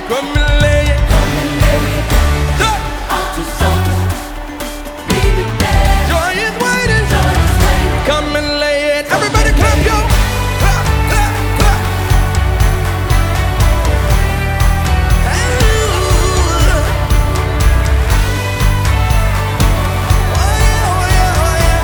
Come and lay it. Joy is waiting. Come and lay it. Everybody clap yo. Clap, clap, clap. Oh yeah, oh yeah, oh yeah.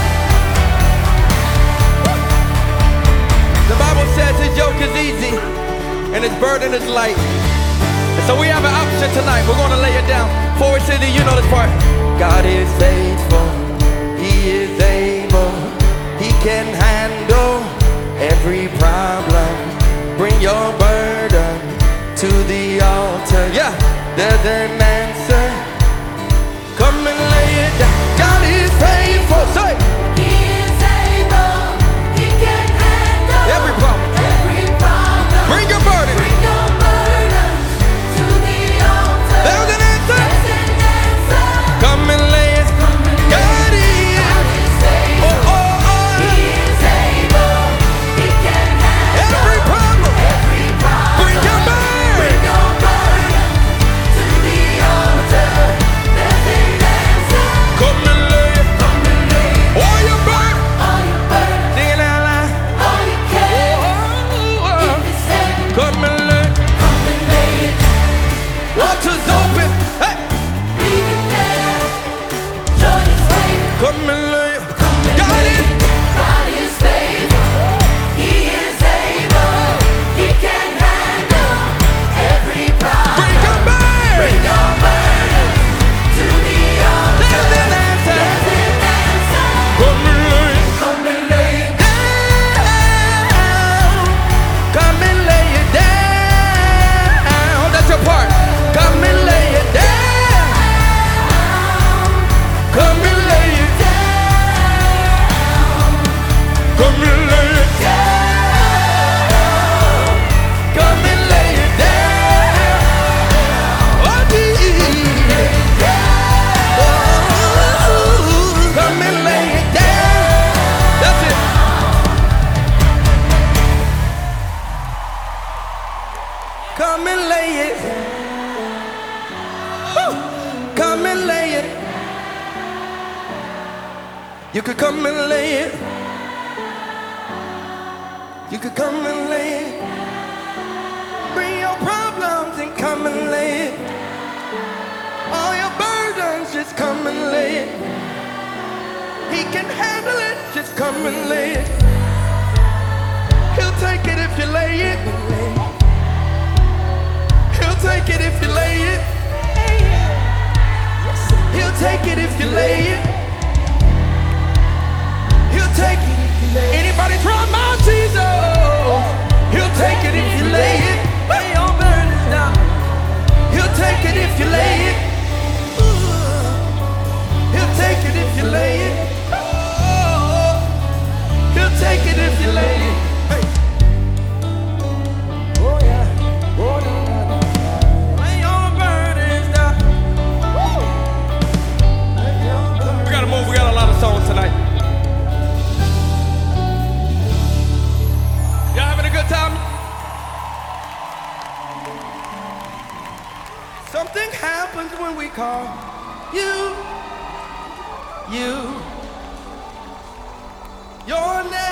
The Bible says his yoke is easy and his burden is light. And so we have an option tonight. We're going to lay it down. Forward City, you know this part. God is faithful. He is able. He can handle every problem. Bring your burden to the altar. Yeah, there's an answer. Come and lay it down. God is faithful. Say, He is able. He can handle every problem. every problem. Bring your burden. Bring your burdens to the altar. There's an answer. There's an answer. Come and lay it. Come and lay God it. is. God is faithful. Oh, oh, oh. He is able. He can handle Every problem. every problem. Bring your burden. Bring your burdens to the altar. There's an answer. Come and lay it. Come and lay it. All your burden. All your burdens, Sing it out loud. all you can. Oh, oh. If it's heavy, Come and lay it. come and lay it. Waters open. Hey. Leave it there. Joy is waiting. Come and lay it. Come and God lay is. it. God is faithful. He is able. He can handle every problem. Bring your burden. Bring your burdens to the altar. There's an answer. There's an answer. Come and lay it Come and lay it down. Come and lay it down. That's your part. Come and lay it down. Come and lay it down. Come and lay it down. Come and lay it down. Oh, Jesus. Come and lay it down. That's it. Come and lay it. Woo. Come and lay it. You could come and lay it. You could come and lay it. Bring your problems and come and lay it. All your burdens, just come and lay it. He can handle it, just come and lay it. He'll take it if you lay it. He'll take it if you lay it. He'll take it if you lay it. He'll take it if you lay it. Anybody try my Jesus? He'll take it if you lay it. Lay your burdens down. He'll take it if you lay it. He'll take it if you lay it. He'll take it if you lay it. Hey. Oh yeah. Oh no. Lay your burdens down. We gotta move. We got a lot of songs tonight. Y'all having a good time? Something happens when we call you. Your name.